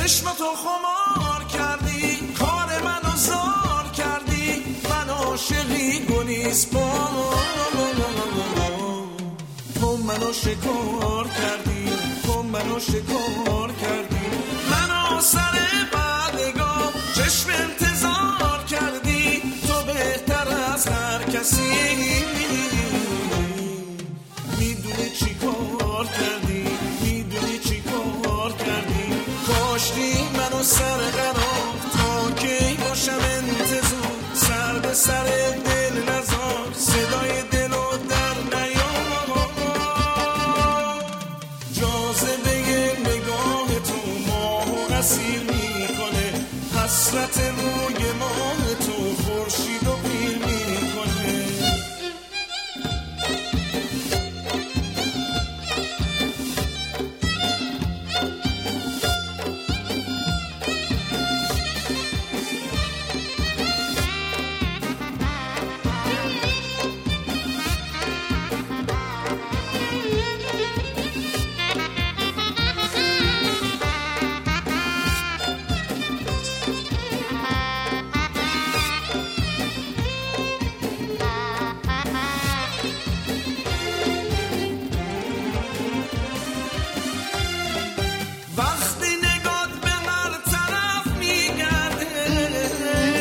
چشمتو خمار کردی، کار منو زار کردی، من عاشقی گلیسپار. تو منو شکار کردی، تو منو شکار کردی، منو سر بعدگاه چشم انتظار کردی. تو بهتر از هر کسی میدونی چی کار کردی، میدونی چی کار کردی. کاشتی منو سر قرار تا کی باشم انتظار، سر به سر دل نزار، صدای دلو در نیار. جاذبه نگاه تو ماهو اسیر میکنه، حسرت روی ماه تو خورشید و پیر میکنه. وقتی نگات به هر طرف میگرده،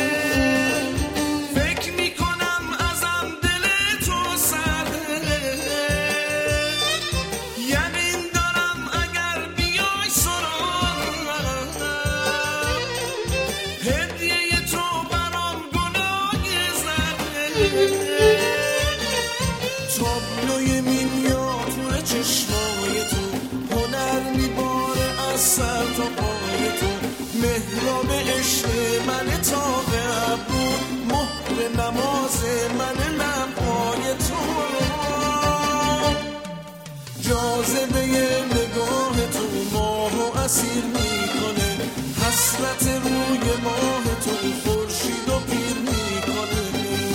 فکر میکنم ازم دل تو سرده. یقین دارم اگر بیای سراغم، هدیه تو برام گناه زده. تابلوی مینیاتور چشمای تو، هنر میباره از سر تا پای تو. محراب عشق من تا به ابرو، مهر نماز من لبهای تو. جاذبه نگاه تو ماهو اسیر میکنه، حسرت روی ماه تو خورشید و پیر میکنه.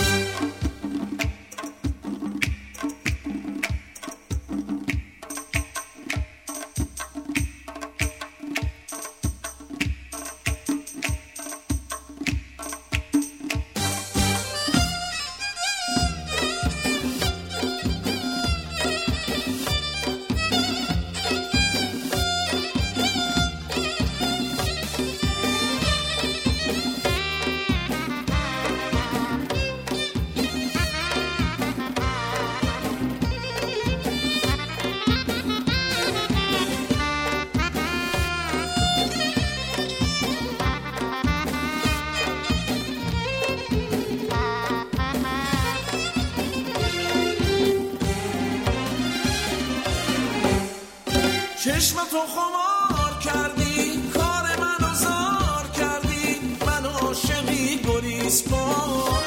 چشمتو خمار کردی، کار منو زار کردی، من عاشقی گلیسپار.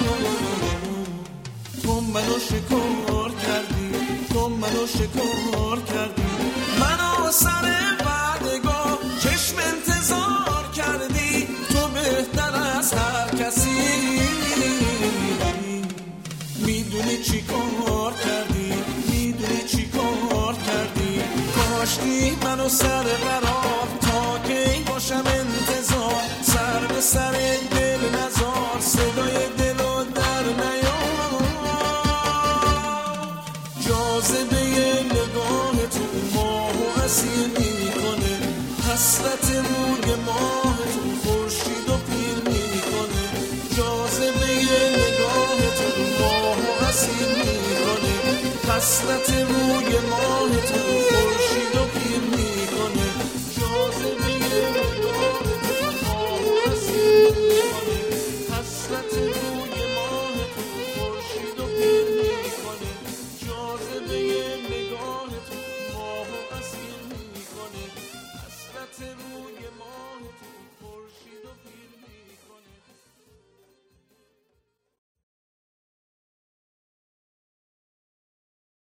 تو منو شکار کردی، تو منو شکار کردی، منو سر بعدگاه چشم انتظار کردی. تو بهتر از هر کسی میدونی چی کار کردی، میدونی چی کار کردی. کاشتی منو سر قرار تا کی باشم انتظار، سر به سر دل نزار، صدای دلو در نیار. جاذبه نگاه تو ماهو اسیر میکنه، حسرت روی ماه تو خورشید و پیر میکنه. جاذبه نگاه تو ماهو اسیر میکنه، حسرت روی ماه تو خورشید و پیر میکنه. جاذبه نگاه تو ماهو اسیر میکنه، حسرت روی ماه تو خورشید و پیر میکنه. جاذبه نگاه تو ماهو اسیر میکنه، حسرت روی ماه تو خورشید و پیر